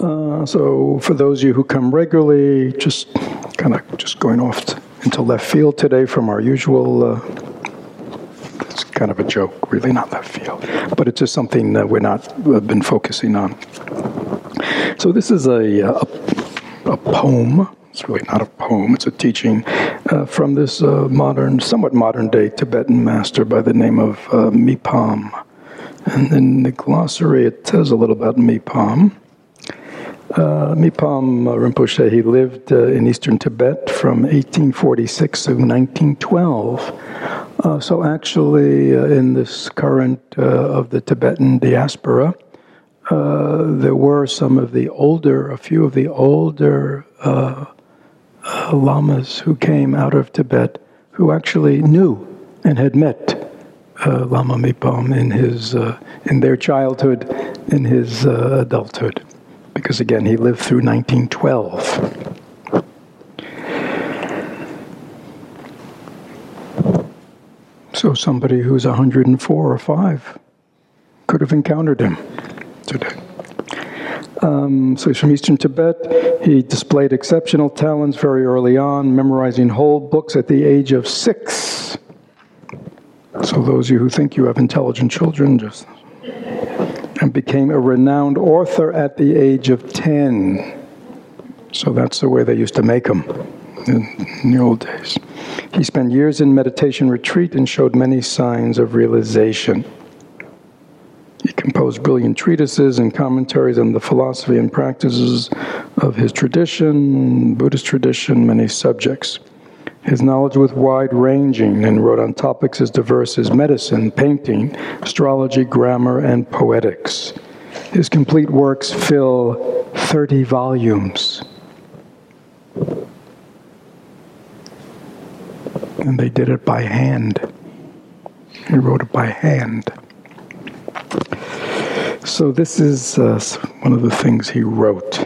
So for those of you who come regularly, just going off into left field today from our usual, it's kind of a joke, really not left field, but it's just something that we've been focusing on. So this is a poem. It's really not a poem, it's a teaching from this somewhat modern day Tibetan master by the name of Mipam. And in the glossary it says a little about Mipam. Mipam Rinpoche, he lived in eastern Tibet from 1846 to 1912. So actually, in this current of the Tibetan diaspora, there were a few of the older lamas who came out of Tibet who actually knew and had met Lama Mipam in their childhood, in his adulthood. Because again, he lived through 1912. So somebody who's 104 or 5 could have encountered him today. So he's from eastern Tibet. He displayed exceptional talents very early on, memorizing whole books at the age of 6. So those of you who think you have intelligent children, and became a renowned author at the age of 10. So that's the way they used to make them in the old days. He spent years in meditation retreat and showed many signs of realization. He composed brilliant treatises and commentaries on the philosophy and practices of his tradition, Buddhist tradition, many subjects. His knowledge was wide-ranging and wrote on topics as diverse as medicine, painting, astrology, grammar, and poetics. His complete works fill 30 volumes. And they did it by hand. He wrote it by hand. So this is one of the things he wrote.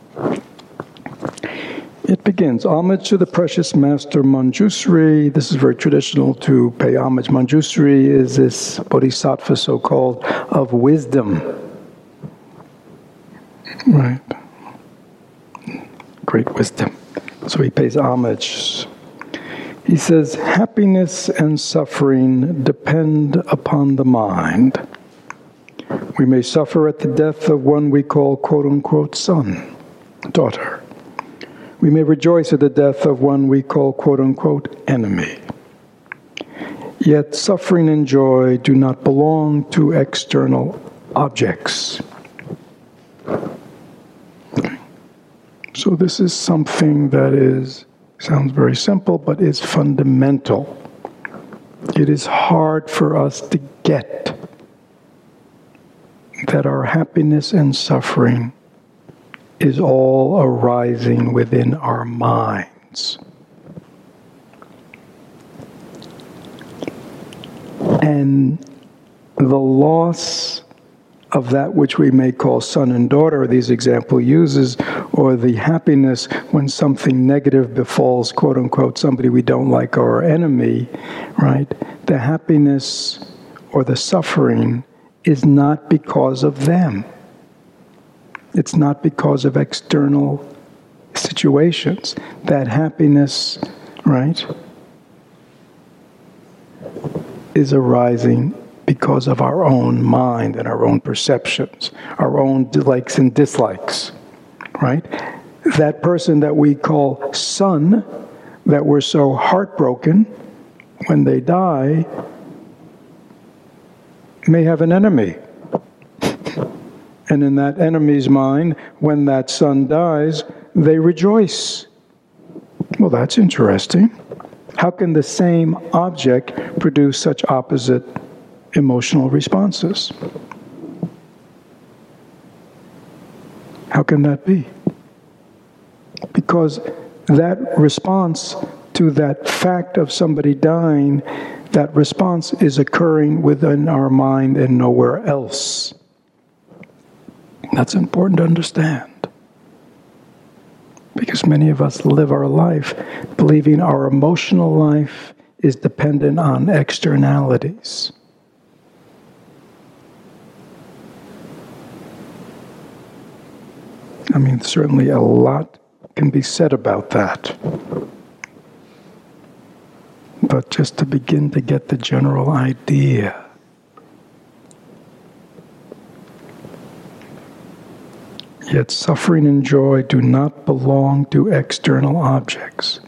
It begins, homage to the precious master Manjusri. This is very traditional to pay homage. Manjusri is this bodhisattva, so-called, of wisdom. Right. Great wisdom. So he pays homage. He says, happiness and suffering depend upon the mind. We may suffer at the death of one we call, quote-unquote, son, daughter. We may rejoice at the death of one we call, quote-unquote, enemy. Yet suffering and joy do not belong to external objects. So this is something that sounds very simple, but is fundamental. It is hard for us to get that our happiness and suffering is all arising within our minds. And the loss of that which we may call son and daughter, these example uses, or the happiness when something negative befalls, quote unquote, somebody we don't like or our enemy, right? The happiness or the suffering is not because of them. It's not because of external situations. That happiness, right, is arising because of our own mind and our own perceptions, our own likes and dislikes, right? That person that we call son, that we're so heartbroken when they die, may have an enemy. And in that enemy's mind, when that son dies, they rejoice. Well, that's interesting. How can the same object produce such opposite emotional responses? How can that be? Because that response to that fact of somebody dying, that response is occurring within our mind and nowhere else. That's important to understand. Because many of us live our life believing our emotional life is dependent on externalities. I mean, certainly a lot can be said about that. But just to begin to get the general idea. Yet suffering and joy do not belong to external objects.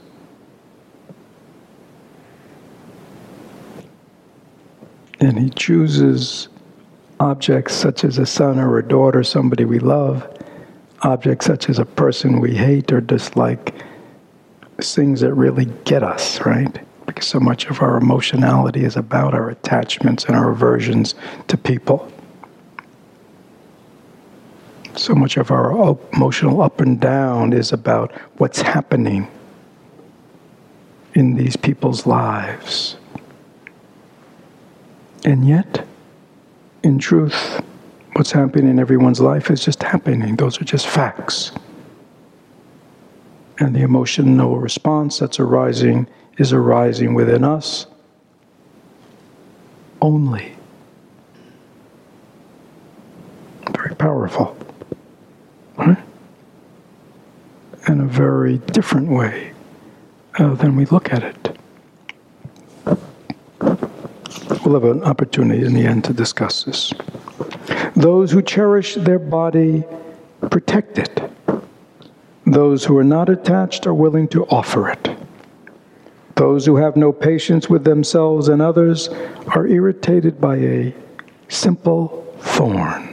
And he chooses objects such as a son or a daughter, somebody we love, objects such as a person we hate or dislike, things that really get us, right? Because so much of our emotionality is about our attachments and our aversions to people. So much of our emotional up and down is about what's happening in these people's lives. And yet, in truth, what's happening in everyone's life is just happening. Those are just facts. And the emotional response that's arising is arising within us only. Very powerful. Right? In a very different way than we look at it. We'll have an opportunity in the end to discuss this. Those who cherish their body protect it. Those who are not attached are willing to offer it. Those who have no patience with themselves and others are irritated by a simple thorn.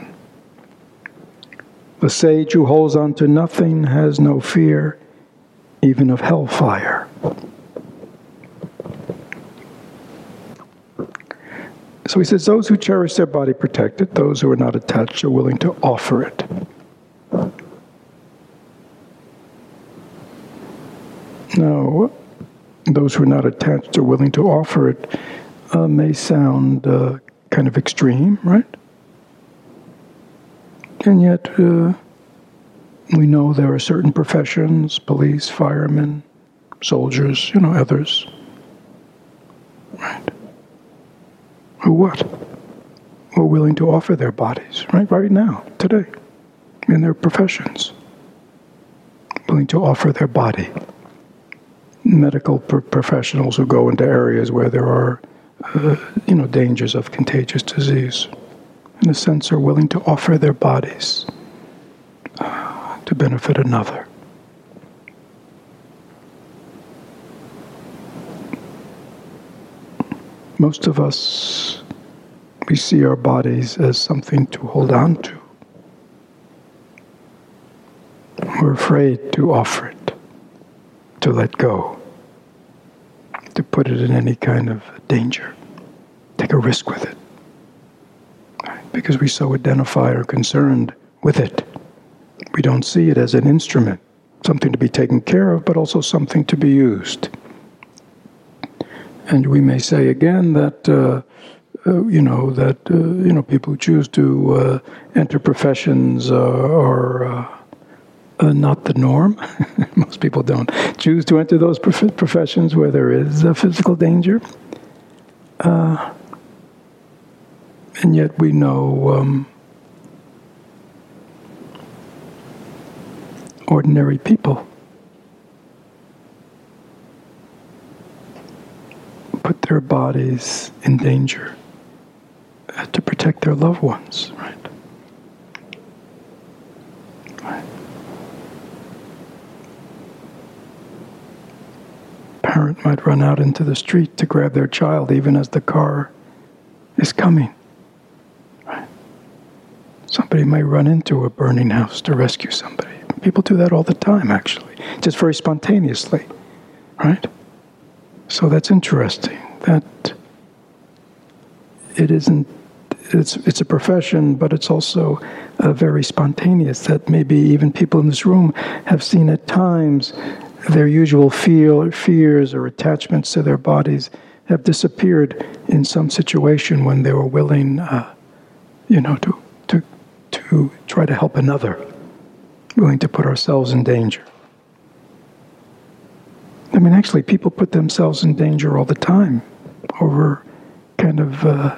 The sage who holds on to nothing has no fear, even of hellfire. So he says, those who cherish their body protect it. Those who are not attached are willing to offer it. Now, those who are not attached are willing to offer it may sound kind of extreme, right? And yet, we know there are certain professions, police, firemen, soldiers, others, right? Who what? Who are willing to offer their bodies, right now, today, in their professions. Willing to offer their body. Medical professionals who go into areas where there are, dangers of contagious disease. In a sense, are willing to offer their bodies to benefit another. Most of us, we see our bodies as something to hold on to. We're afraid to offer it, to let go, to put it in any kind of danger, take a risk with it. Because we so identify or concerned with it. We don't see it as an instrument, something to be taken care of, but also something to be used. And we may say again that, people who choose to enter professions are not the norm. Most people don't choose to enter those professions where there is a physical danger. And yet we know ordinary people put their bodies in danger to protect their loved ones, right? Parent might run out into the street to grab their child even as the car is coming. Somebody may run into a burning house to rescue somebody. People do that all the time, actually, just very spontaneously, right? So that's interesting, that it isn't, it's a profession, but it's also very spontaneous, that maybe even people in this room have seen at times their usual fears or attachments to their bodies have disappeared in some situation when they were willing, to try to help another, willing to put ourselves in danger. I mean, actually, people put themselves in danger all the time over kind of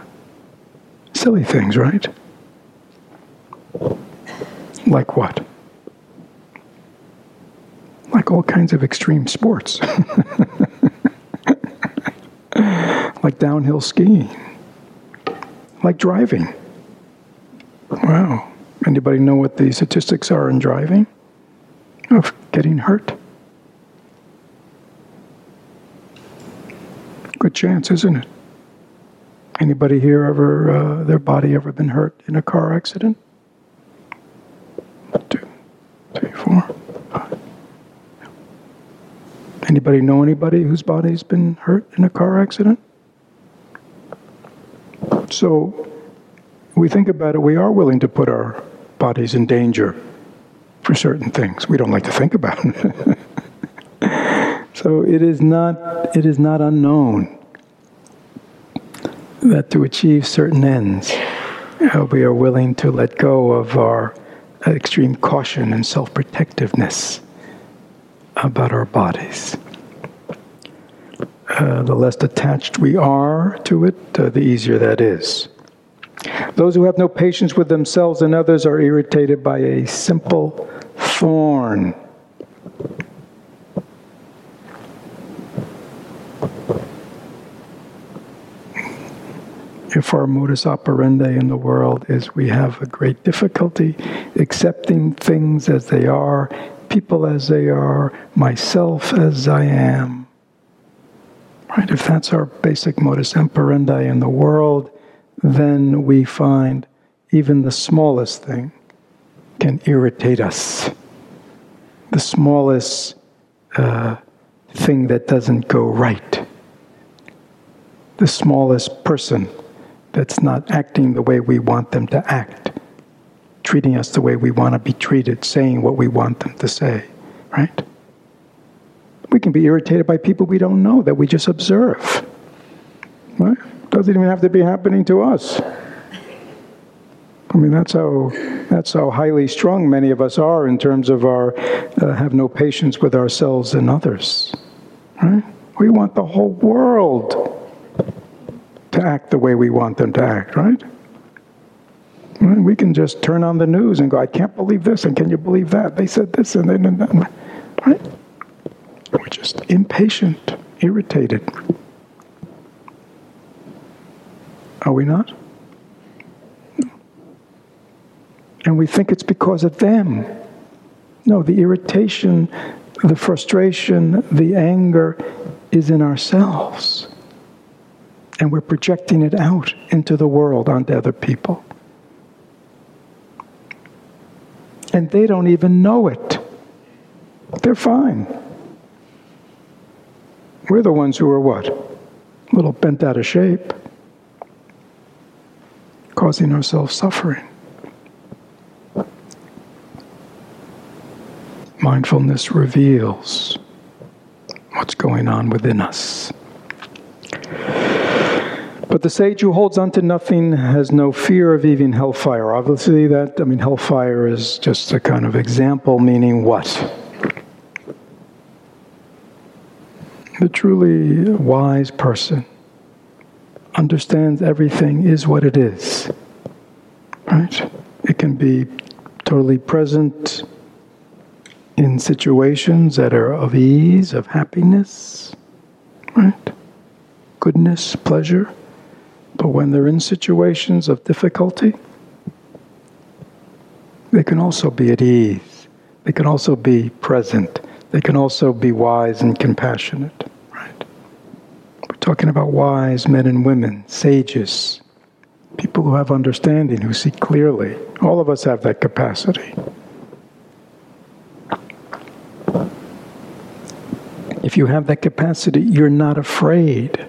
silly things, right? Like what? all kinds of extreme sports, like downhill skiing, like driving. Wow. Anybody know what the statistics are in driving? Of getting hurt? Good chance, isn't it? Anybody here ever, their body ever been hurt in a car accident? 1, 2, 3, 4, 5. Anybody know anybody whose body's been hurt in a car accident? So, we think about it, we are willing to put our bodies in danger for certain things. We don't like to think about it. So it is not unknown that to achieve certain ends, we are willing to let go of our extreme caution and self-protectiveness about our bodies. The less attached we are to it, the easier that is. Those who have no patience with themselves and others are irritated by a simple thorn. If our modus operandi in the world is we have a great difficulty accepting things as they are, people as they are, myself as I am, right? If that's our basic modus operandi in the world, then we find even the smallest thing can irritate us. The smallest thing that doesn't go right. The smallest person that's not acting the way we want them to act, treating us the way we want to be treated, saying what we want them to say, right? We can be irritated by people we don't know, that we just observe, right? Doesn't even have to be happening to us. I mean, that's how highly strung many of us are in terms of our have no patience with ourselves and others, right? We want the whole world to act the way we want them to act, right? We can just turn on the news and go, I can't believe this, and can you believe that? They said this, and then that, right? We're just impatient, irritated. Are we not? And we think it's because of them. No, the irritation, the frustration, the anger is in ourselves. And we're projecting it out into the world, onto other people. And they don't even know it. They're fine. We're the ones who are what? A little bent out of shape, causing ourselves suffering. Mindfulness reveals what's going on within us. But the sage who holds on to nothing has no fear of even hellfire. Obviously hellfire is just a kind of example, meaning what? The truly wise person understands everything is what it is, right? It can be totally present in situations that are of ease, of happiness, right? Goodness, pleasure. But when they're in situations of difficulty, they can also be at ease. They can also be present. They can also be wise and compassionate, right? We're talking about wise men and women, sages, people who have understanding, who see clearly. All of us have that capacity. If you have that capacity, you're not afraid.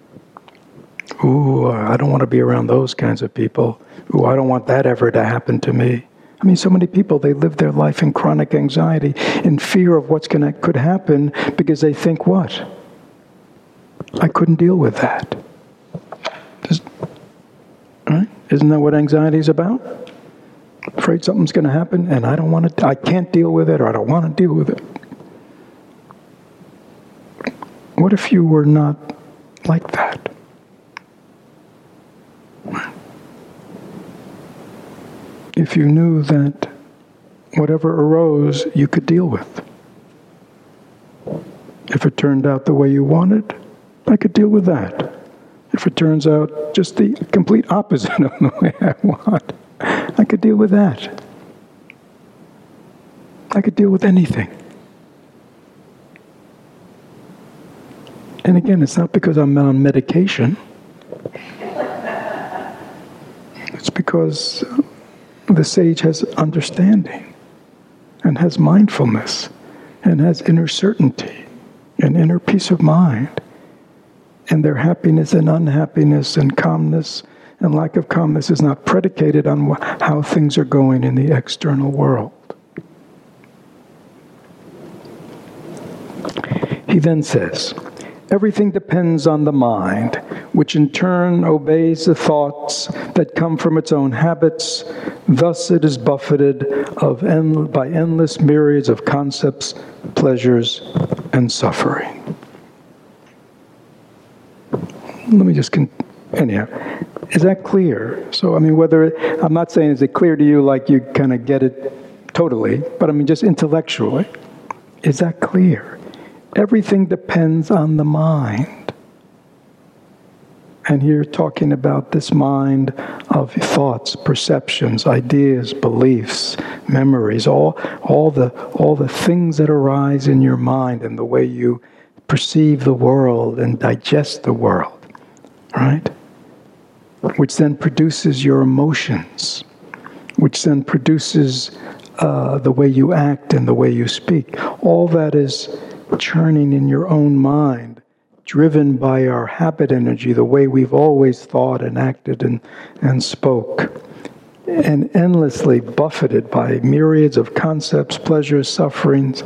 Ooh, I don't want to be around those kinds of people. Ooh, I don't want that ever to happen to me. I mean, so many people, they live their life in chronic anxiety, in fear of what's could happen, because they think, what? I couldn't deal with that. Right? Isn't that what anxiety is about? Afraid something's going to happen, and I can't deal with it, or I don't want to deal with it. What if you were not like that? If you knew that whatever arose, you could deal with. If it turned out the way you wanted, I could deal with that. If it turns out just the complete opposite of the way I want, I could deal with that. I could deal with anything. And again, it's not because I'm on medication. It's because the sage has understanding and has mindfulness and has inner certainty and inner peace of mind. And their happiness and unhappiness and calmness and lack of calmness is not predicated on how things are going in the external world. He then says, everything depends on the mind, which in turn obeys the thoughts that come from its own habits. Thus it is buffeted by endless myriads of concepts, pleasures, and suffering. Let me just, anyhow, is that clear? So, I mean, I'm not saying is it clear to you like you kind of get it totally, but I mean just intellectually. Is that clear? Everything depends on the mind. And here talking about this mind of thoughts, perceptions, ideas, beliefs, memories, all the things that arise in your mind and the way you perceive the world and digest the world. Right? Which then produces your emotions, which then produces the way you act and the way you speak. All that is churning in your own mind, driven by our habit energy, the way we've always thought and acted and spoke, and endlessly buffeted by myriads of concepts, pleasures, sufferings.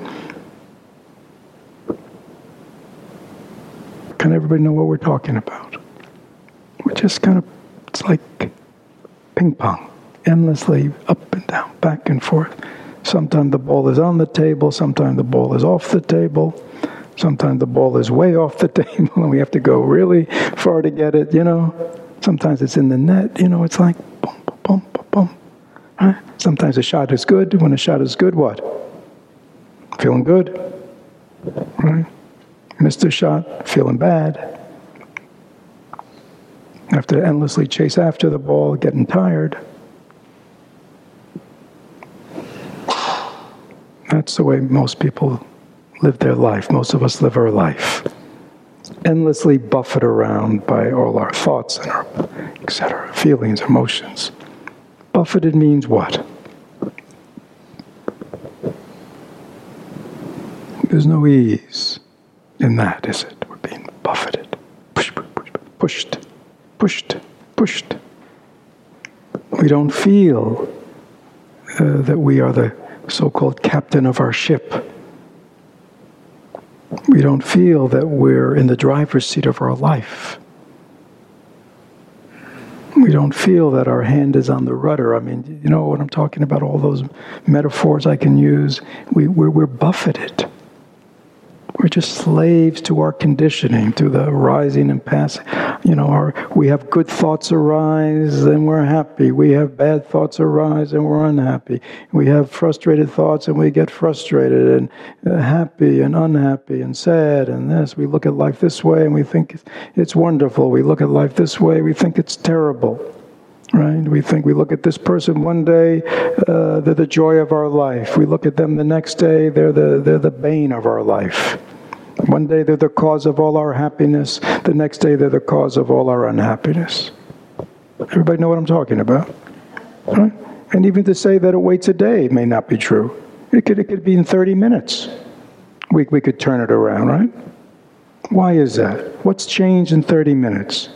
Can everybody know what we're talking about? We're just kind of, it's like ping pong, endlessly up and down, back and forth. Sometimes the ball is on the table, sometimes the ball is off the table, sometimes the ball is way off the table and we have to go really far to get it, Sometimes it's in the net, it's like boom, boom, boom, boom. Right? Sometimes a shot is good. When a shot is good, what? Feeling good. Right? Missed a shot, feeling bad. Have to endlessly chase after the ball, getting tired. That's the way most people live their life. Most of us live our life. Endlessly buffeted around by all our thoughts and our, etc., feelings, emotions. Buffeted means what? There's no ease in that, is it? We're being buffeted. Pushed. We don't feel that we are the so-called captain of our ship. We don't feel that we're in the driver's seat of our life. We don't feel that our hand is on the rudder. I mean, you know what I'm talking about, all those metaphors I can use. We're buffeted. We're just slaves to our conditioning, to the rising and passing. We have good thoughts arise and we're happy. We have bad thoughts arise and we're unhappy. We have frustrated thoughts and we get frustrated and happy and unhappy and sad and this. We look at life this way and we think it's wonderful. We look at life this way, we think it's terrible. Right? We look at this person one day, they're the joy of our life. We look at them the next day, they're the bane of our life. One day they're the cause of all our happiness. The next day they're the cause of all our unhappiness. Everybody know what I'm talking about? Right? And even to say that it waits a day may not be true. It could be in 30 minutes. We could turn it around, right? Why is that? What's changed in 30 minutes?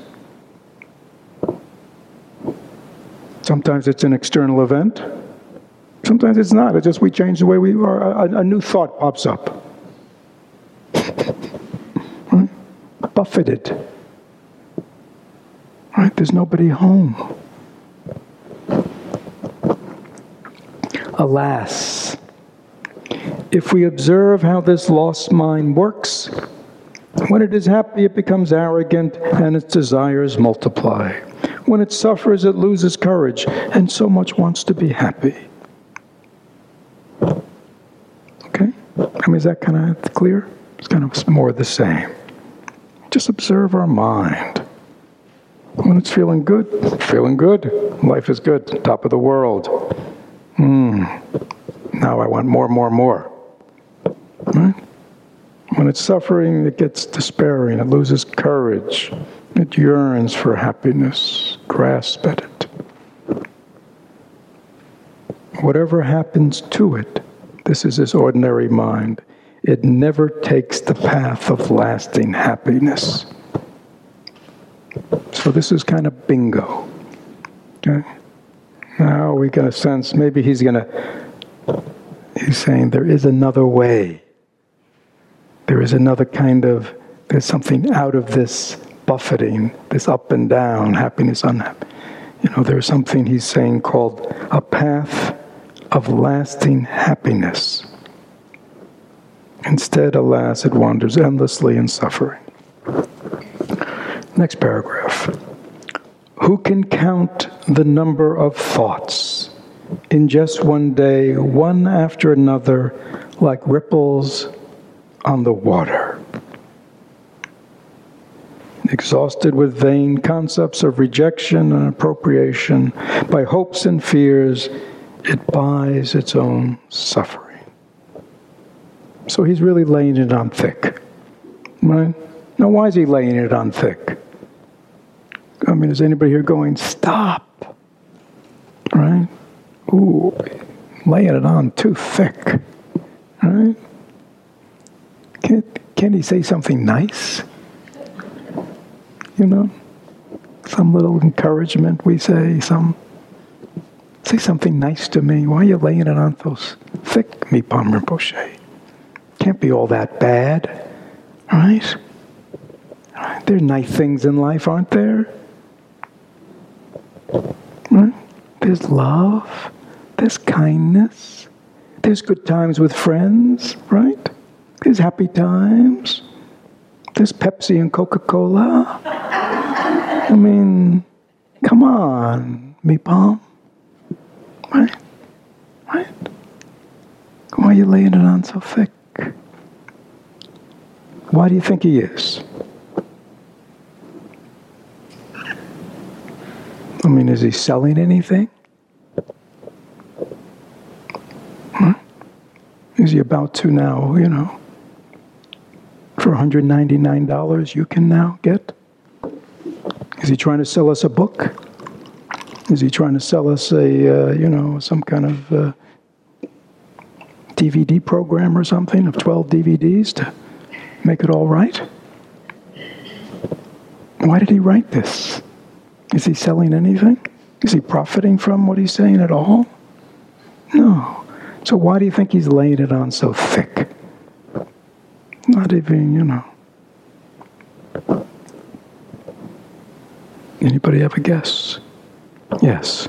Sometimes it's an external event. Sometimes it's not. It's just we change the way we are. A new thought pops up. Right? Buffeted. Right? There's nobody home. Alas, if we observe how this lost mind works, when it is happy, it becomes arrogant and its desires multiply. When it suffers, it loses courage and so much wants to be happy. Okay? I mean, is that kind of clear? It's kind of more the same. Just observe our mind. When it's feeling good, life is good, top of the world. Now I want more. Right? When it's suffering, it gets despairing, it loses courage, it yearns for happiness, grasp at it. Whatever happens to it, this is his ordinary mind. It never takes the path of lasting happiness. So this is kind of bingo. Okay? Now we get a sense, maybe he's saying there is another way. There is another there's something out of this buffeting, this up and down, happiness, unhappiness. There's something he's saying called a path of lasting happiness. Instead, alas, it wanders endlessly in suffering. Next paragraph. Who can count the number of thoughts in just one day, one after another, like ripples on the water? Exhausted with vain concepts of rejection and appropriation, by hopes and fears, it buys its own suffering. So he's really laying it on thick, right? Now, why is he laying it on thick? I mean, is anybody here going, stop? Right? Ooh, laying it on too thick, right? Can't he say something nice? Some little encouragement we say, say something nice to me. Why are you laying it on so thick, Mipam Rinpoche? Can't be all that bad, right? There are nice things in life, aren't there? Right? There's love, there's kindness, there's good times with friends, right? There's happy times, there's Pepsi and Coca-Cola. I mean, come on, Mipam. Right? Why are you laying it on so thick? Why do you think he is? I mean, is he selling anything? Is he about to now, for $199 you can now get? Is he trying to sell us a book? Is he trying to sell us some kind of DVD program or something of 12 DVDs to make it all right? Why did he write this? Is he selling anything? Is he profiting from what he's saying at all? No. So why do you think he's laying it on so thick? Not even, Anybody have a guess? Yes.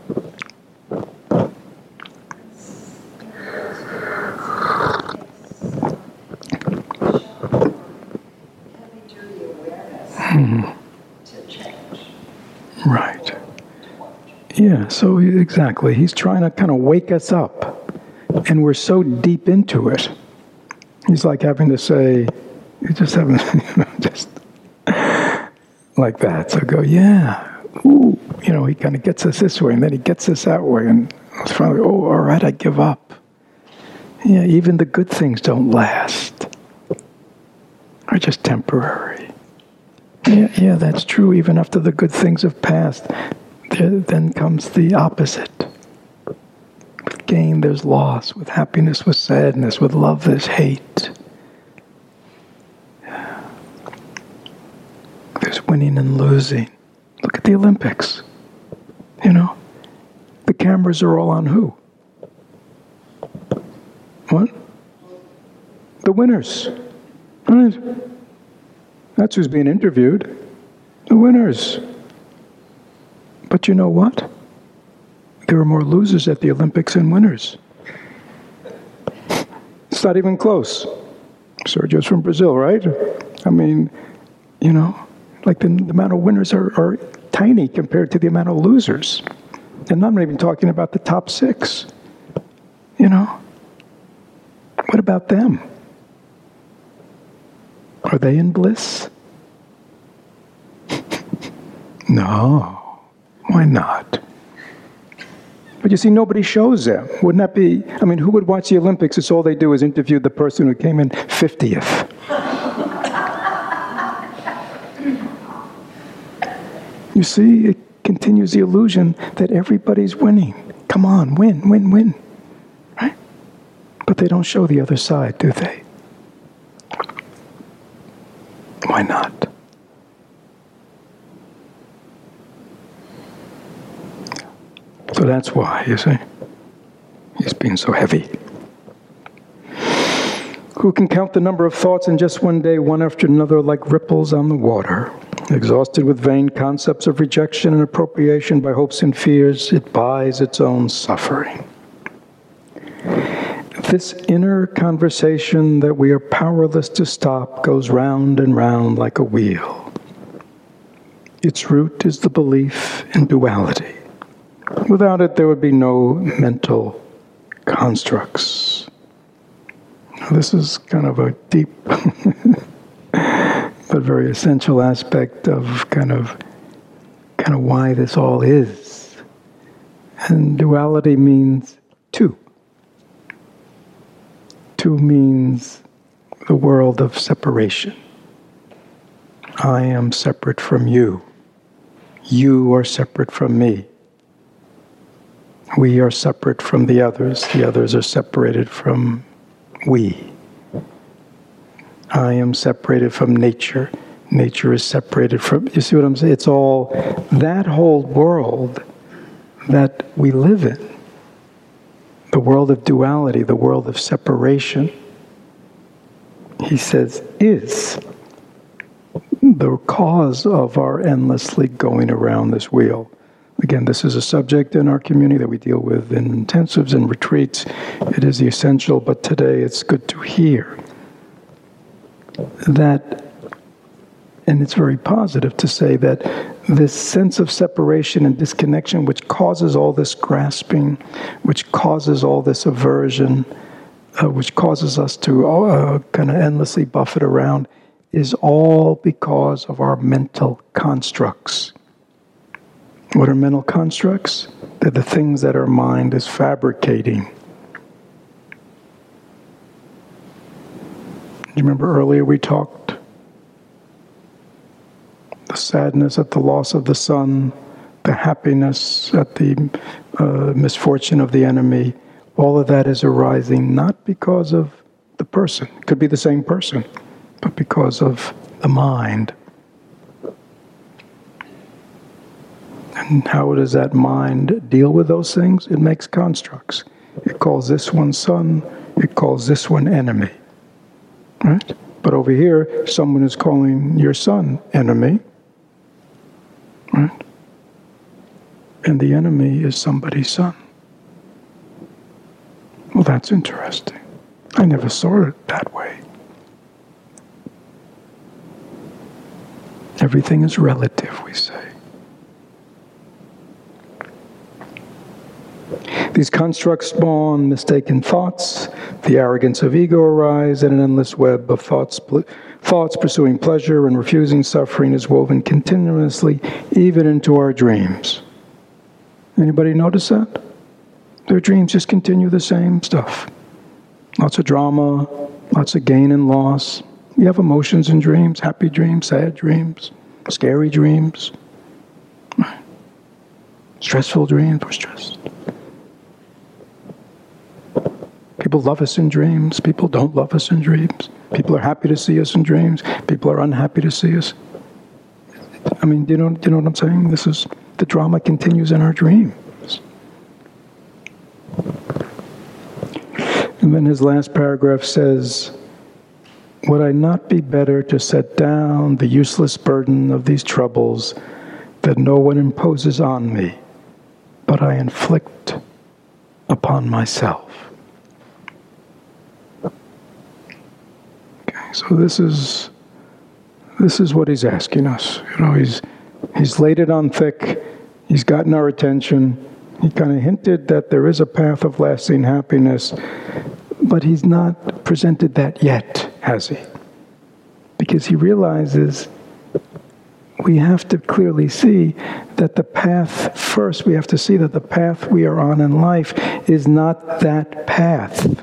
Right. Yeah, so exactly. He's trying to kind of wake us up. And we're so deep into it. He's like having to say, you just haven't, just like that. So go, yeah, ooh. He kind of gets us this way, and then he gets us that way. And it's finally, all right, I give up. Yeah, even the good things don't last. Are just temporary. Yeah, that's true. Even after the good things have passed, then comes the opposite. With gain, there's loss. With happiness, there's sadness. With love, there's hate. There's winning and losing. Look at the Olympics. The cameras are all on who? What? The winners. Right? That's who's being interviewed. The winners. But you know what? There are more losers at the Olympics than winners. It's not even close. Sergio's from Brazil, right? I mean, like the amount of winners are tiny compared to the amount of losers. And I'm not even talking about the top 6. What about them? Are they in bliss? No. Why not? But you see, nobody shows them. Wouldn't that be, who would watch the Olympics if all they do is interview the person who came in 50th? You see, it continues the illusion that everybody's winning. Come on, win, win, win. Right? But they don't show the other side, do they? Why not? So that's why, you see, he's being so heavy. Who can count the number of thoughts in just one day, one after another, like ripples on the water? Exhausted with vain concepts of rejection and appropriation by hopes and fears, it buys its own suffering. This inner conversation that we are powerless to stop goes round and round like a wheel. Its root is the belief in duality. Without it, there would be no mental constructs. Now, this is kind of a deep but very essential aspect of kind of why this all is. And duality means two. Two means the world of separation. I am separate from you. You are separate from me. We are separate from the others. The others are separated from we. I am separated from nature. Nature is separated from... You see what I'm saying? It's all that whole world that we live in. The world of duality, the world of separation, he says, is the cause of our endlessly going around this wheel. Again, this is a subject in our community that we deal with in intensives and retreats. It is the essential, but today it's good to hear that, and it's very positive to say that this sense of separation and disconnection, which causes all this grasping, which causes all this aversion, which causes us to kind of endlessly buffet around, is all because of our mental constructs. What are mental constructs? They're the things that our mind is fabricating. You remember earlier we talked the sadness at the loss of the son, the happiness at the misfortune of the enemy. All of that is arising not because of the person. It could be the same person, but because of the mind. And how does that mind deal with those things? It makes constructs. It calls this one son, it calls this one enemy. Right? But over here, someone is calling your son enemy. Right? And the enemy is somebody's son. Well, that's interesting. I never saw it that way. Everything is relative, we say. These constructs spawn mistaken thoughts. The arrogance of ego arise, and an endless web of thoughts pursuing pleasure and refusing suffering is woven continuously, even into our dreams. Anybody notice that? Their dreams just continue the same stuff. Lots of drama, lots of gain and loss. We have emotions in dreams, happy dreams, sad dreams, scary dreams. Stressful dreams, we're stressed. People love us in dreams. People don't love us in dreams. People are happy to see us in dreams. People are unhappy to see us. Do you know what I'm saying? This is, the drama continues in our dreams. And then his last paragraph says, would I not be better to set down the useless burden of these troubles that no one imposes on me, but I inflict upon myself? So this is what he's asking us. He's laid it on thick. He's gotten our attention. He kind of hinted that there is a path of lasting happiness, but he's not presented that yet, has he? because he realizes we have to clearly see that the path, first we have to see that the path we are on in life is not that path.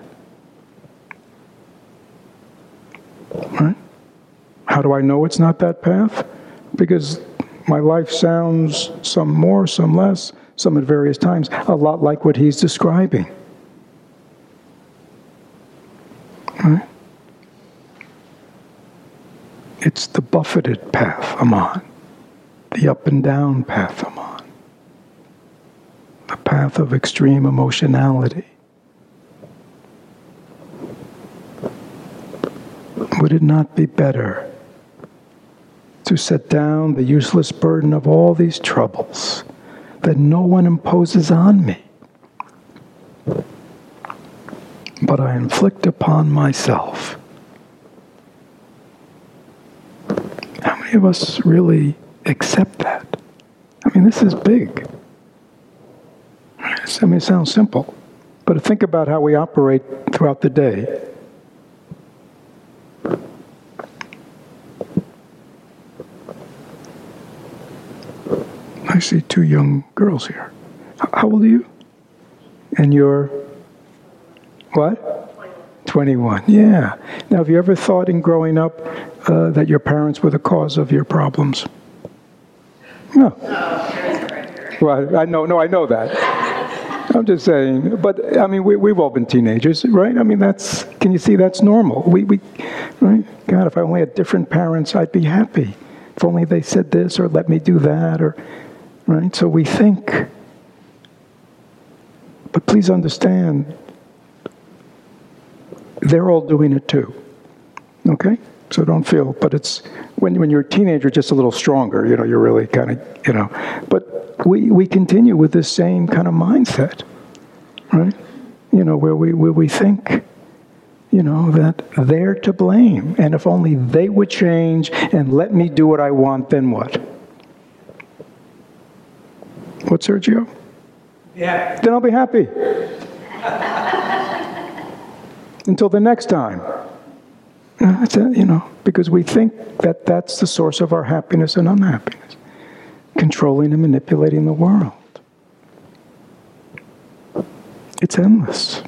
Right? How do I know it's not that path? Because my life sounds, some more, some less, some at various times, a lot like what he's describing. Right? It's the buffeted path I'm on, the up and down path I'm on, the path of extreme emotionality. Would it not be better to set down the useless burden of all these troubles that no one imposes on me, but I inflict upon myself? How many of us really accept that? I mean, this is big. I mean, it sounds simple, but think about how we operate throughout the day. I see two young girls here. How old are you? And you're what? 21. Yeah. Now, have you ever thought in growing up that your parents were the cause of your problems? No. Well, I know that. I'm just saying. But, I mean, we've all been teenagers, right? I mean, can you see that's normal? We right? God, if I only had different parents, I'd be happy. If only they said this or let me do that or... Right? So we think, but please understand, they're all doing it too. Okay? So don't feel, but it's, when you're a teenager, just a little stronger, you're really kind of, but we continue with this same kind of mindset, right? Where we think, that they're to blame, and if only they would change and let me do what I want, then what? What, Sergio? Yeah. Then I'll be happy. Until the next time. That's it, because we think that that's the source of our happiness and unhappiness. Controlling and manipulating the world. It's endless.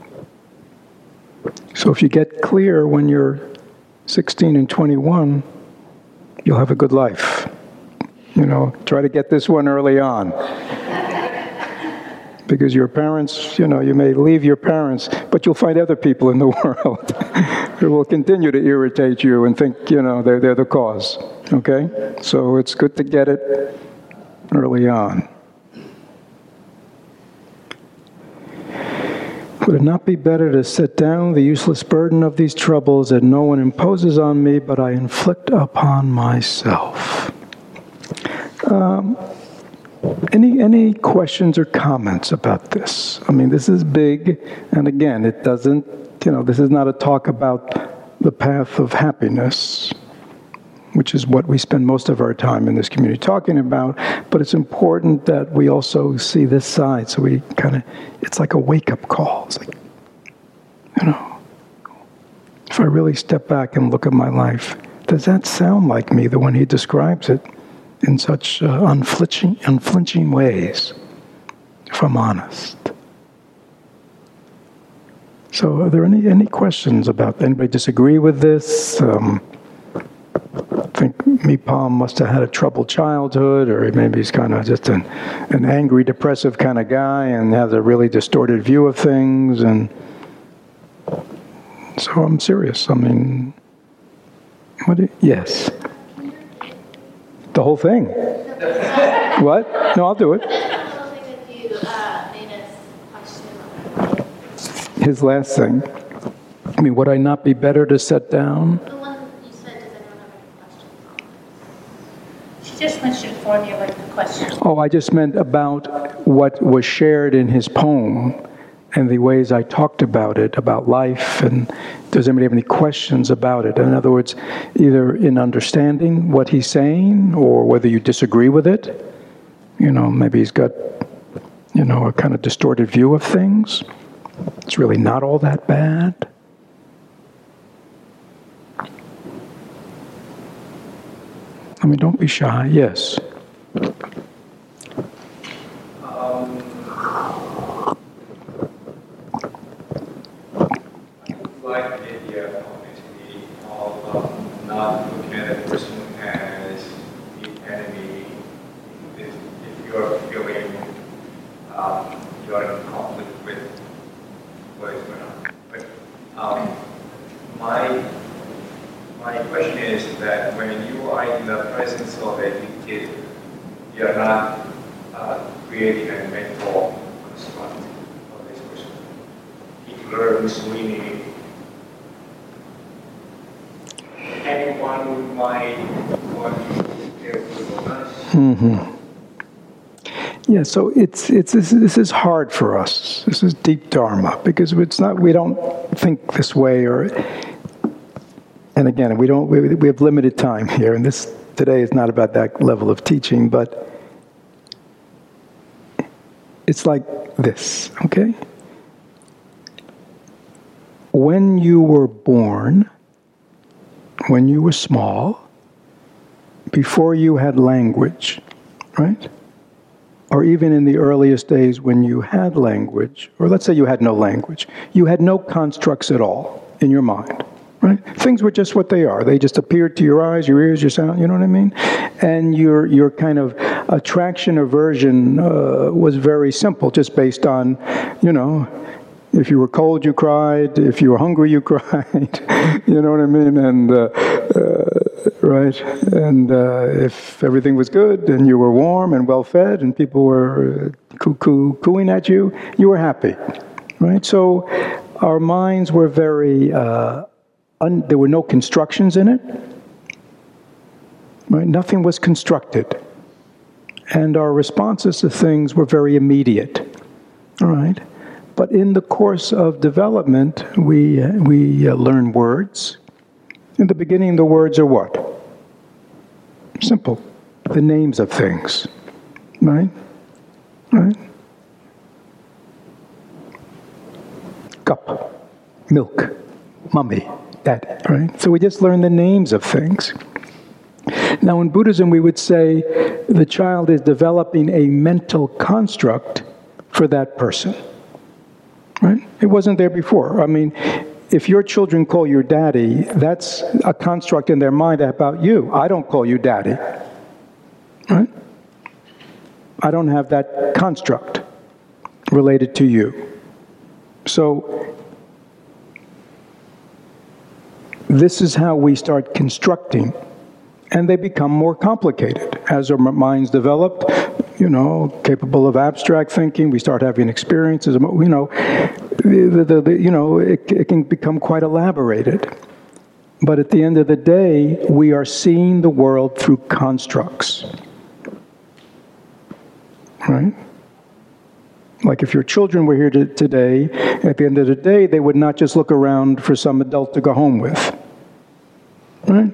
So if you get clear when you're 16 and 21, you'll have a good life. Try to get this one early on. Because your parents, you may leave your parents, but you'll find other people in the world who will continue to irritate you and think, they're the cause. Okay? So it's good to get it early on. Would it not be better to set down the useless burden of these troubles that no one imposes on me, but I inflict upon myself? Any questions or comments about this? I mean, this is big, and again, it doesn't, this is not a talk about the path of happiness, which is what we spend most of our time in this community talking about, but it's important that we also see this side, so we it's like a wake-up call. It's like, if I really step back and look at my life, does that sound like me, the one he describes it? In such unflinching ways, if I'm honest. So are there any questions about that? Anybody disagree with this? I think Mipam must have had a troubled childhood, or maybe he's kind of just an angry, depressive kind of guy and has a really distorted view of things. And so I'm serious. I mean, yes. The whole thing. What? No, I'll do it. His last thing. I mean, would I not be better to set down? The one you said, does anyone have any questions? She just wants you to formulate the question. Oh, I just meant about what was shared in his poem and the ways I talked about it, about life, and does anybody have any questions about it? In other words, either in understanding what he's saying or whether you disagree with it. Maybe he's got, a kind of distorted view of things. It's really not all that bad. mean, don't be shy. Yes. Like the idea ultimately of not looking at a person as the enemy. If you're feeling you're in conflict with what is going on. But my question is that when you are in the presence of a dictator, you're not creating a mental construct of this person. Hitler, Mussolini, anyone who might want to compare with us. Mm-hmm. Yeah, so this is hard for us. This is deep dharma because we don't think this way, and again we have limited time here, and this today is not about that level of teaching, but it's like this, okay? When you were born, when you were small, before you had language, right? Or even in the earliest days when you had language, or let's say you had no language, you had no constructs at all in your mind, right? Things were just what they are. They just appeared to your eyes, your ears, your sound, you know what I mean? And your kind of attraction, aversion was very simple, just based on, if you were cold, you cried. If you were hungry, you cried. You know what I mean? And right. And if everything was good and you were warm and well fed and people were cooing at you, you were happy, right? So our minds were very. There were no constructions in it. Right? Nothing was constructed, and our responses to things were very immediate. All right. But in the course of development, we learn words. In the beginning, the words are what? Simple. The names of things. Right? Right? Cup. Milk. Mummy. Daddy. Right? So we just learn the names of things. Now in Buddhism, we would say the child is developing a mental construct for that person. Right? It wasn't there before. I mean, if your children call you daddy, that's a construct in their mind about you. I don't call you daddy. Right? I don't have that construct related to you. So, this is how we start constructing, and they become more complicated. As our minds develop, capable of abstract thinking, we start having experiences, it can become quite elaborated. But at the end of the day, we are seeing the world through constructs. Right? Like if your children were here today, at the end of the day, they would not just look around for some adult to go home with. Right?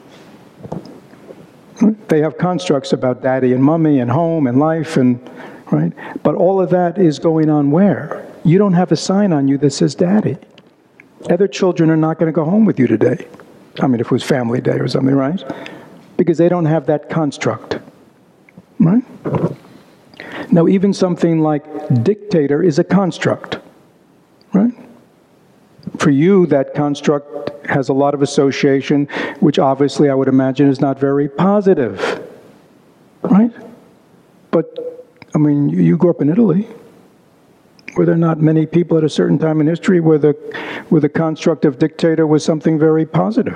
They have constructs about daddy and mommy and home and life right? But all of that is going on where? You don't have a sign on you that says daddy. Other children are not going to go home with you today. I mean, if it was family day or something, right? Because they don't have that construct. Right? Now, even something like dictator is a construct. Right? For you, that construct has a lot of association, which obviously I would imagine is not very positive. Right? But, I mean, you grew up in Italy. Were there not many people at a certain time in history where the construct of dictator was something very positive?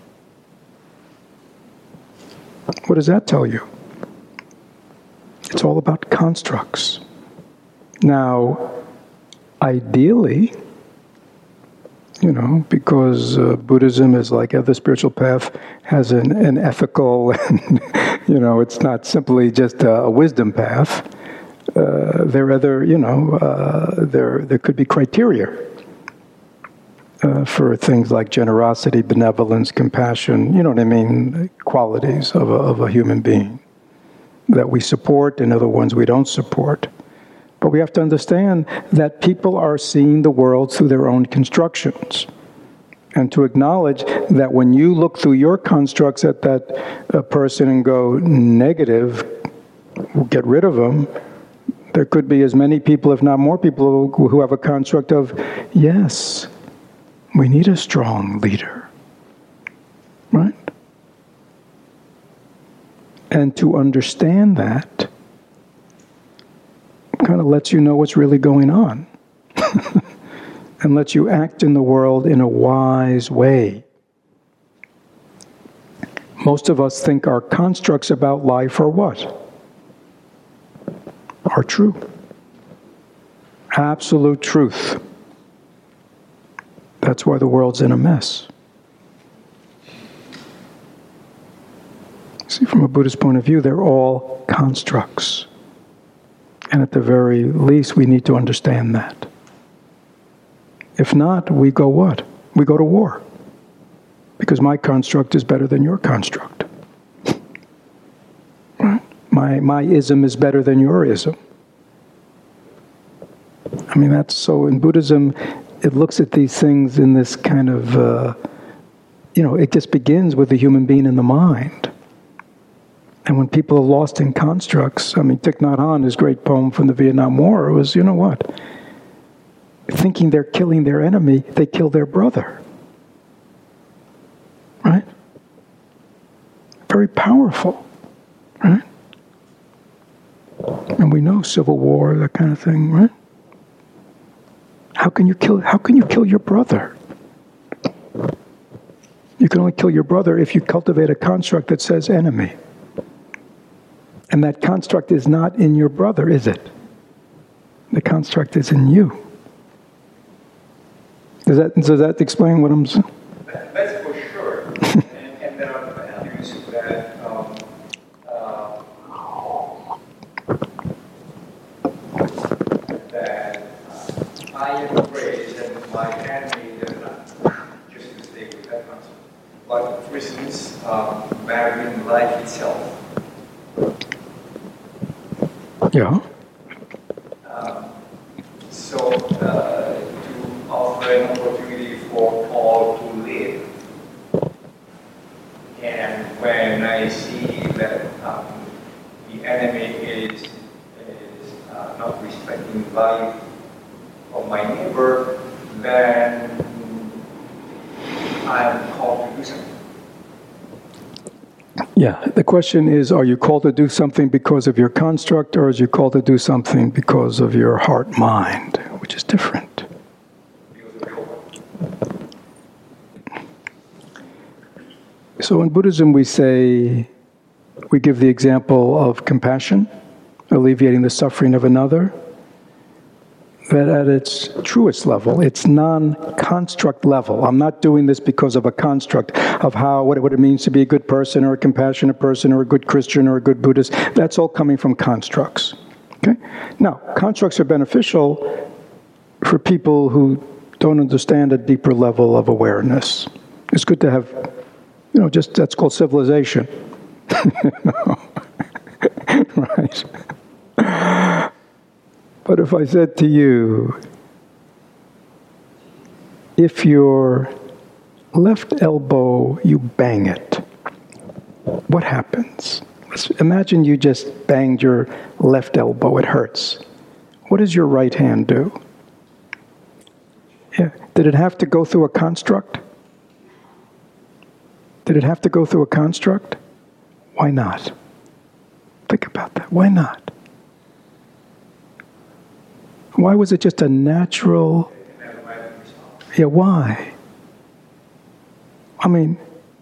What does that tell you? It's all about constructs. Now, ideally, because Buddhism is like every spiritual path, has an ethical, and, it's not simply just a wisdom path. There are other, there could be criteria for things like generosity, benevolence, compassion, you know what I mean, qualities of a human being that we support and other ones we don't support. But we have to understand that people are seeing the world through their own constructions. And to acknowledge that when you look through your constructs at that person and go negative, get rid of them, there could be as many people, if not more people, who have a construct of, yes, we need a strong leader. Right? And to understand that kind of lets you know what's really going on. And lets you act in the world in a wise way. Most of us think our constructs about life are what? Are true. Absolute truth. That's why the world's in a mess. See, from a Buddhist point of view, they're all constructs. And at the very least, we need to understand that. If not, we go what? We go to war. Because my construct is better than your construct. Right? My ism is better than your ism. I mean, that's so in Buddhism, it looks at these things in this kind of, it just begins with the human being in the mind. And when people are lost in constructs, I mean, Thich Nhat Hanh, his great poem from the Vietnam War, was, you know what? Thinking they're killing their enemy, they kill their brother. Right? Very powerful. Right? And we know civil war, that kind of thing, right? How can you kill your brother? You can only kill your brother if you cultivate a construct that says enemy. And that construct is not in your brother, is it? The construct is in you. Does that explain what I'm saying? That's for sure. and there are values that I embrace and my enemy does not. Just to stay with that concept. But for instance, valuing life itself. Yeah. So to offer an opportunity for all to live. And when I see that the enemy is not respecting life of my neighbor, then I'm called to do something. Yeah, the question is, are you called to do something because of your construct, or is you called to do something because of your heart-mind, which is different? So in Buddhism we give the example of compassion, alleviating the suffering of another, that at its truest level, its non-construct level. I'm not doing this because of a construct of what it means to be a good person or a compassionate person or a good Christian or a good Buddhist. That's all coming from constructs. Okay? Now, constructs are beneficial for people who don't understand a deeper level of awareness. It's good to have, that's called civilization. Right? But if I said to you, if your left elbow, you bang it, what happens? Imagine you just banged your left elbow, it hurts. What does your right hand do? Yeah. Did it have to go through a construct? Did it have to go through a construct? Why not? Think about that. Why not? Why was it just a natural? Yeah, why? I mean,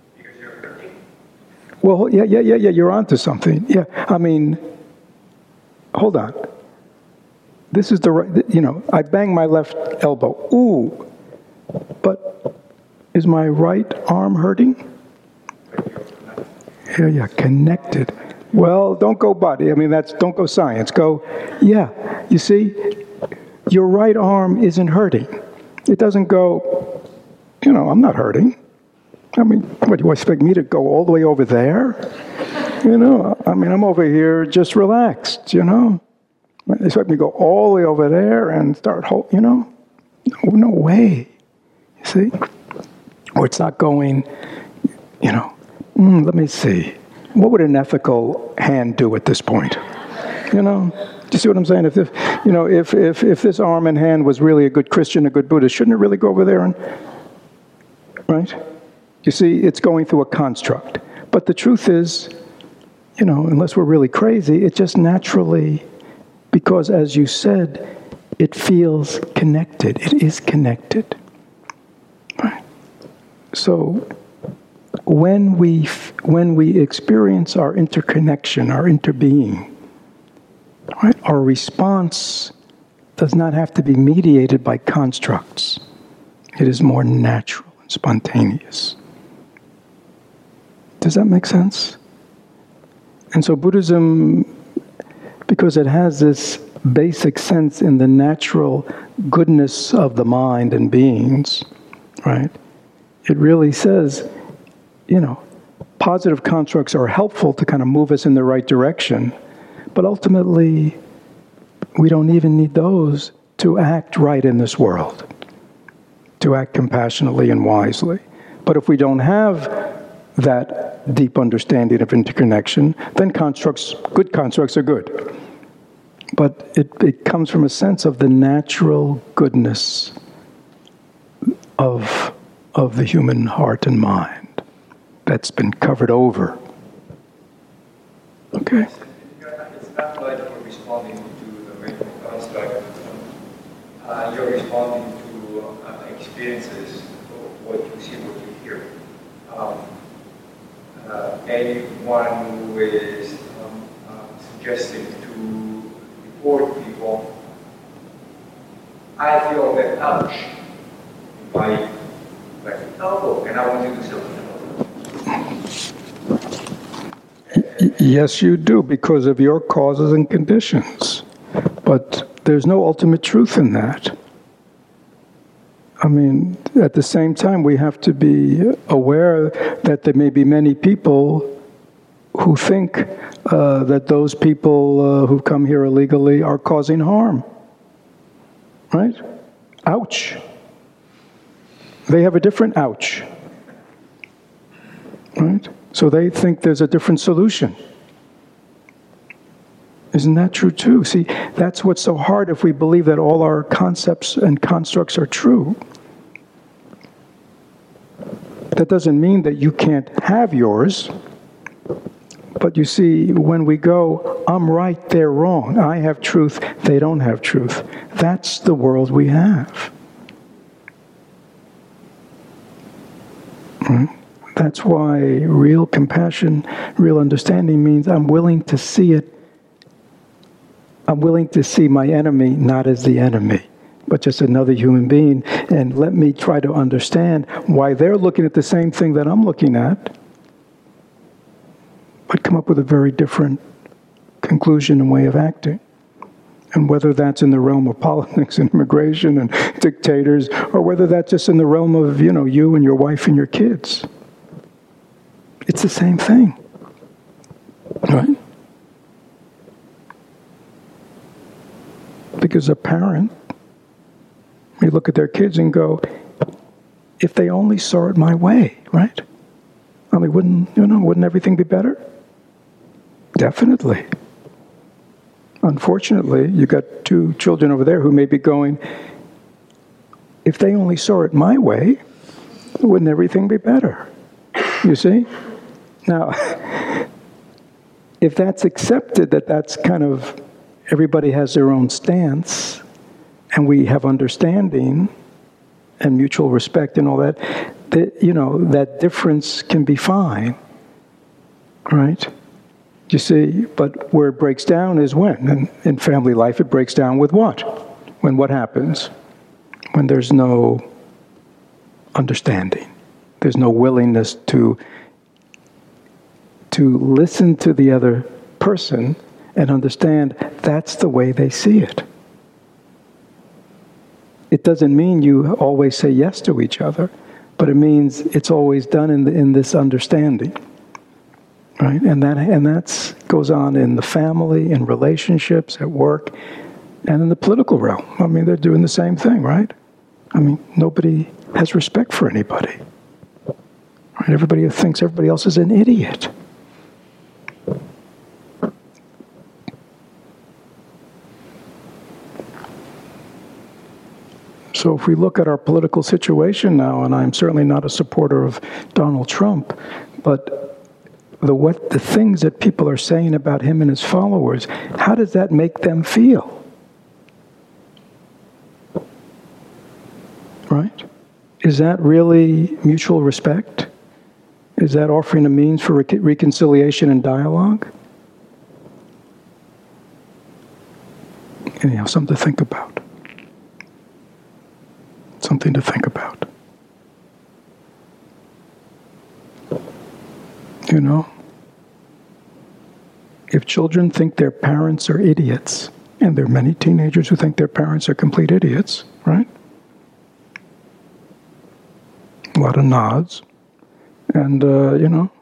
well, yeah, you're onto something. Yeah, I mean, hold on. This is the right, I bang my left elbow. Ooh, but is my right arm hurting? Yeah, connected. Well, don't go body. I mean, don't go science. Go, yeah, you see? Your right arm isn't hurting. It doesn't go, I'm not hurting. I mean, what, you expect me to go all the way over there? I mean, I'm over here just relaxed, You expect me to go all the way over there and start, no way. You see? Or it's not going, let me see. What would an ethical hand do at this point? Do you see what I'm saying? If this arm and hand was really a good Christian, a good Buddhist, shouldn't it really go over there right? You see, it's going through a construct. But the truth is, unless we're really crazy, it just naturally, because as you said, it feels connected. It is connected. Right? So when we experience our interconnection, our interbeing, right, our response does not have to be mediated by constructs. It is more natural and spontaneous. Does that make sense? And so Buddhism, because it has this basic sense in the natural goodness of the mind and beings, right? It really says, positive constructs are helpful to kind of move us in the right direction, but ultimately, we don't even need those to act right in this world, to act compassionately and wisely. But if we don't have that deep understanding of interconnection, then good constructs are good. But it comes from a sense of the natural goodness of the human heart and mind that's been covered over. Okay? It's not like you're responding to the mental construct. You're responding to experiences, what you see, what you hear. Anyone who is suggesting to report people, I feel that ouch in my elbow, and I want to do something. Yes, you do, because of your causes and conditions. But there's no ultimate truth in that. I mean, at the same time, we have to be aware that there may be many people who think that those people who come here illegally are causing harm. Right? Ouch. They have a different ouch. Right? So they think there's a different solution. Isn't that true too? See, that's what's so hard if we believe that all our concepts and constructs are true. That doesn't mean that you can't have yours. But you see, when we go, I'm right, they're wrong. I have truth, they don't have truth. That's the world we have. Right? That's why real compassion, real understanding means I'm willing to see it. I'm willing to see my enemy not as the enemy, but just another human being. And let me try to understand why they're looking at the same thing that I'm looking at, but come up with a very different conclusion and way of acting. And whether that's in the realm of politics and immigration and dictators, or whether that's just in the realm of, you and your wife and your kids. It's the same thing. Right? Because a parent may look at their kids and go, if they only saw it my way, right? I mean, wouldn't everything be better? Definitely. Unfortunately, you got 2 children over there who may be going, if they only saw it my way, wouldn't everything be better? You see? Now, if that's accepted, that's kind of, everybody has their own stance, and we have understanding and mutual respect and all that, that difference can be fine, right? You see, but where it breaks down is when? And in family life, it breaks down with what? When what happens? When there's no understanding. There's no willingness to listen to the other person and understand that's the way they see it. It doesn't mean you always say yes to each other, but it means it's always done in this understanding. Right? And that goes on in the family, in relationships, at work, and in the political realm. I mean, they're doing the same thing, right? I mean, nobody has respect for anybody. Right? Everybody thinks everybody else is an idiot. So if we look at our political situation now, and I'm certainly not a supporter of Donald Trump, but the things that people are saying about him and his followers, how does that make them feel? Right? Is that really mutual respect? Is that offering a means for reconciliation and dialogue? Anyhow, something to think about. Something to think about. You know, if children think their parents are idiots, and there are many teenagers who think their parents are complete idiots, right? A lot of nods. And, you know,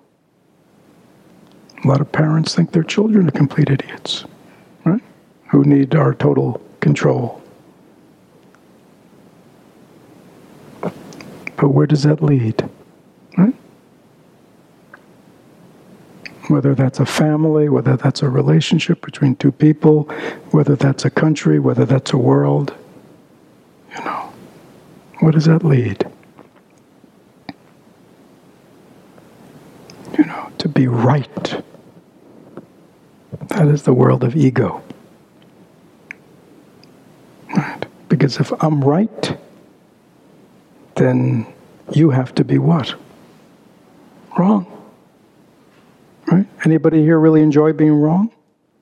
a lot of parents think their children are complete idiots, right? Who need our total control. But where does that lead, right? Whether that's a family, whether that's a relationship between two people, whether that's a country, whether that's a world, you know, where does that lead? You know, to be right. That is the world of ego. Right? Because if I'm right, then you have to be what? Wrong. Right? Anybody here really enjoy being wrong?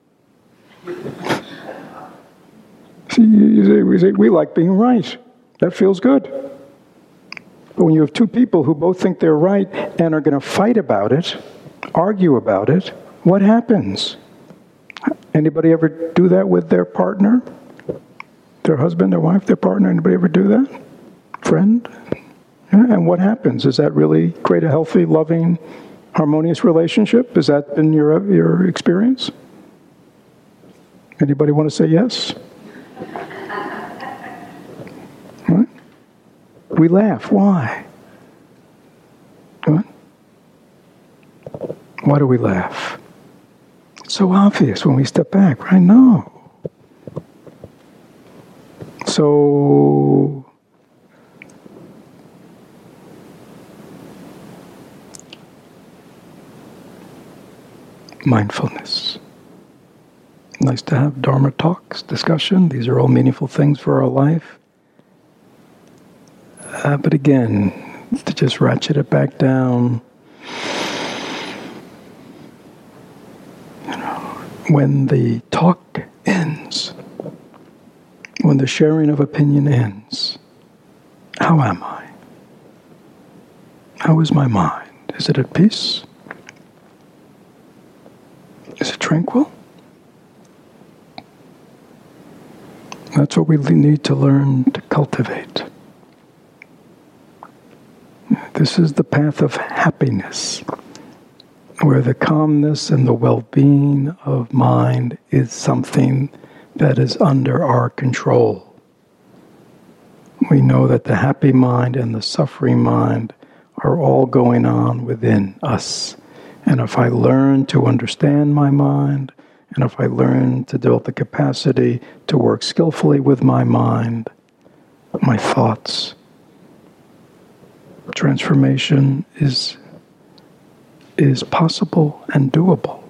See, we say, we like being right. That feels good. But when you have two people who both think they're right and are going to fight about it, argue about it, what happens? Anybody ever do that with their partner? Their husband, their wife, their partner? Anybody ever do that? Friend? Yeah, and what happens? Does that really create a healthy, loving, harmonious relationship? Has that been your experience? Anybody want to say yes? Right? We laugh. Why? What? Why do we laugh? It's so obvious when we step back, right? No. So mindfulness. Nice to have Dharma talks, discussion. These are all meaningful things for our life. But again, to just ratchet it back down, you know, when the talk ends, when the sharing of opinion ends, how am I? How is my mind? Is it at peace? Is it tranquil? That's what we need to learn to cultivate. This is the path of happiness, where the calmness and the well-being of mind is something that is under our control. We know that the happy mind and the suffering mind are all going on within us. And if I learn to understand my mind, and if I learn to develop the capacity to work skillfully with my mind, my thoughts, transformation is possible and doable.